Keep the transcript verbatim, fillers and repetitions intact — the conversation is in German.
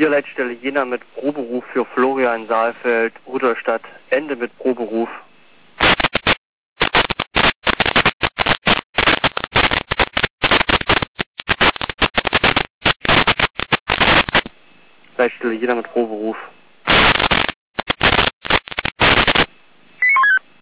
Hier Leitstelle Jena mit Proberuf für Florian Saalfeld, Rudolstadt, Ende mit Proberuf. Leitstelle Jena mit Proberuf.